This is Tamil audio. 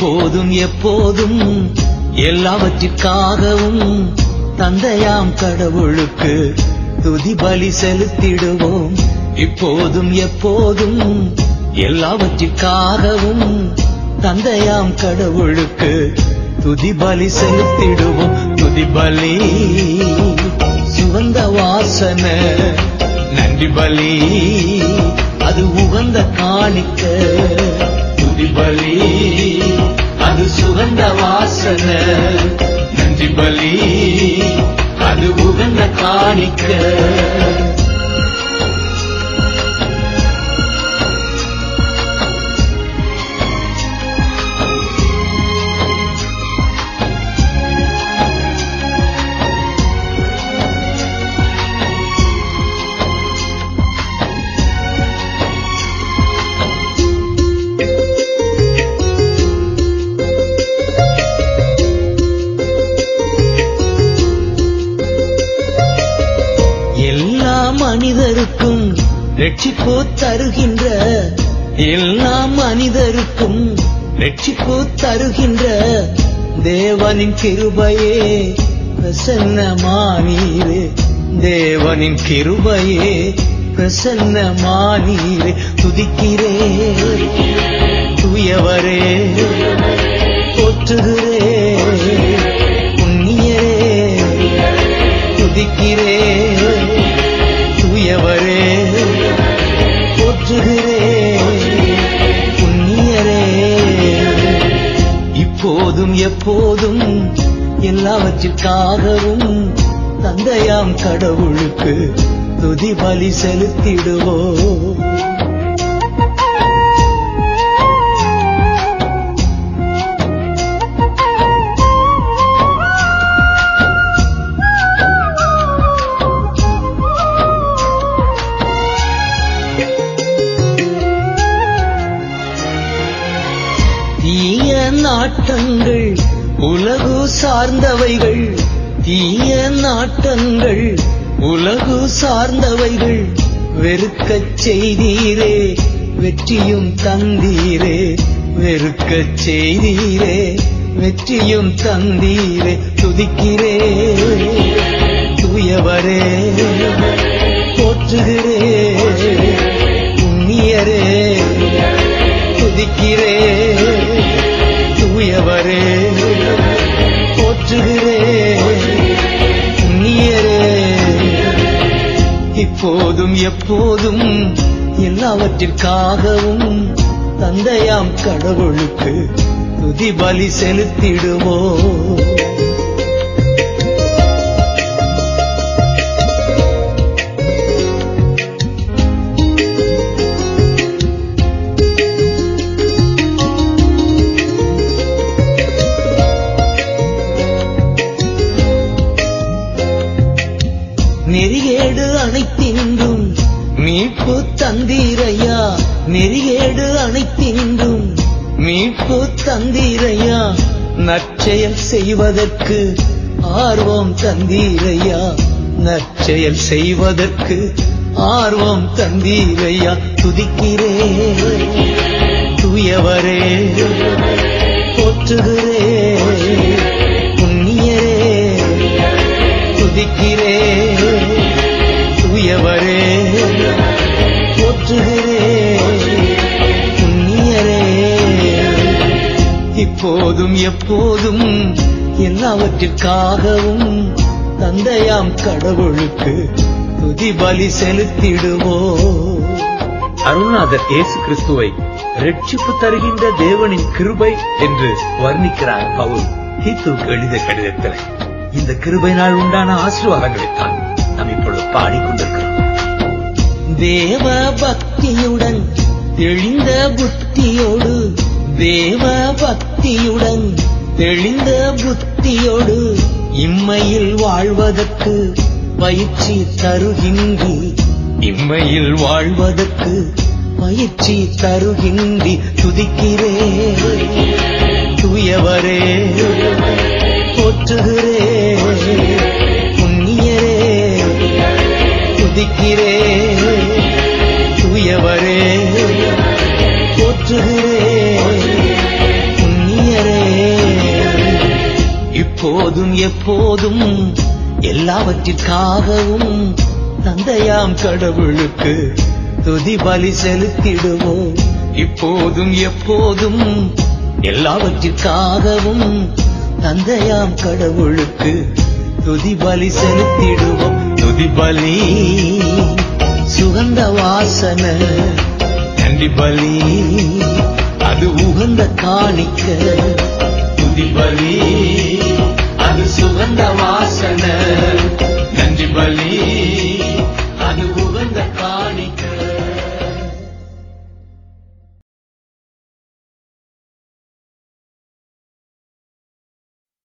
இப்போதும் எப்போதும் எல்லாவற்றிற்காகவும் தந்தையாம் கடவுளுக்கு துதி பலி செலுத்திடுவோம். இப்போதும் எப்போதும் எல்லாவற்றிற்காகவும் தந்தையாம் கடவுளுக்கு துதி பலி செலுத்திடுவோம். துதி பலி சுகந்த வாசனை, நன்றி பலி அது உகந்த காணிக்க. துதி பலி அது சுகந்த வாசனை, நன்றி பலி அது உகந்த காணிக்க. மனிதருக்கும் ரட்சிப்பு தருகின்ற, எல்லா மனிதருக்கும் ரட்சிப்பு தருகின்ற தேவனின் கிருபையே பிரசன்னமானீரே. தேவனின் கிருபையே பிரசன்னமானீரே. துதிக்கிறே தூயவரே, போற்றுகிறே புண்ணியரே. துதிக்கிறே தூயவரே, போற்றுகிறே புண்ணியரே. இப்போதும் எப்போதும் எல்லாவற்றிற்காகவும் தந்தையாம் கடவுளுக்கு துதி பலி செலுத்திடுவோம். தீய நாட்டங்கள் உலகு சார்ந்தவைகள், தீய நாட்டங்கள் உலகு சார்ந்தவைகள் வெறுக்கச் செய்தீரே, வெற்றியும் தந்தீரே. வெறுக்கச் செய்தீரே, வெற்றியும் தந்தீரே. துதிக்கிறே தூயவரே, போற்றுகிறே புண்ணியரே. துதிக்கிறே தூயவரே, போற்றுகிறே புண்ணியரே. இப்போதும் எப்போதும் எல்லாவற்றிற்காகவும் தந்தையாம் கடவுளுக்கு துதி பலி செலுத்திடுவோம். நெறிகேடு அனைத்தின்றும் மீட்பு தந்தீரையா. நெறிகேடு அனைத்தின்றும் மீட்பு தந்தீரையா. நற்செயல் செய்வதற்கு ஆர்வம் தந்தீரையா. நற்செயல் செய்வதற்கு ஆர்வம் தந்தீரையா. துதிக்கிறே தூயவரே, போற்றுகிறே புண்ணியரே. துதிக்கிறே தூயவரே, போற்றுகிறே புண்ணியரே. இப்போதும் எப்போதும் எல்லாவற்றிற்காகவும் தந்தையாம் கடவுளுக்கு துதி பலி செலுத்திடுவோம். அருள்நாதர் இயேசு கிறிஸ்துவை ரட்சிப்பு தருகின்ற தேவனின் கிருபை என்று வர்ணிக்கிறார் பவுல் தீத்துவுக்கு எழுதிய கடிதத்தில். இந்த கிருபை நாள் உண்டான ஆசீர்வாதங்களைத்தான் நாம் இப்பொழுது பாடிக்கொண்டிருக்கிறோம். தேவ பக்தியுடன் தெளிந்த புத்தியோடு, தேவ பக்தியுடன் தெளிந்த புத்தியோடு இம்மையில் வாழ்வதற்கு பயிற்சி தருகின்றி. இம்மையில் வாழ்வதற்கு பயிற்சி தருகின்றி. துதிக்கிறே தூயவரே, போற்றுகிறே புண்ணியரே. துதிக்கிறே தூயவரே, போற்றுகிறே புண்ணியரே. இப்போதும் எப்போதும் எல்லாவற்றிற்காகவும் தந்தையாம் கடவுளுக்கு துதி பலி செலுத்திடுவோம். இப்போதும் எப்போதும் எல்லாவற்றிற்காகவும் தந்தையாம் கடவுளுக்கு துதி பலி செலுத்திடுவோம். துதி பலி சுகந்த வாசனை, நன்றி பலி அது உகந்த காணிக்க. துதி பலி அது சுகந்த வாசனை, நன்றி பலி அது உகந்த காணிக்க.